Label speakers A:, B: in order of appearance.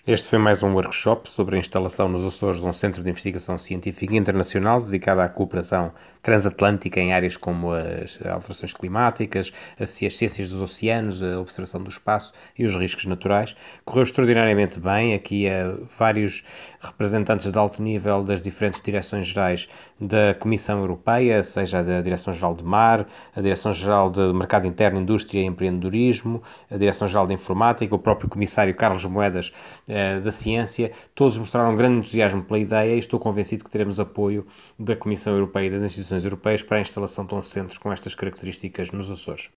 A: Este foi mais um workshop sobre a instalação nos Açores de um centro de investigação científica internacional dedicado à cooperação transatlântica em áreas como as alterações climáticas, as ciências dos oceanos, a observação do espaço e os riscos naturais. Correu extraordinariamente bem. Aqui vários representantes de alto nível das diferentes direções-gerais da Comissão Europeia, seja da Direção-Geral de Mar, a Direção-Geral de Mercado Interno, Indústria e Empreendedorismo, a Direção-Geral de Informática, o próprio Comissário Carlos Moedas da Ciência. Todos mostraram um grande entusiasmo pela ideia e estou convencido que teremos apoio da Comissão Europeia e das instituições europeias para a instalação de um centro com estas características nos Açores.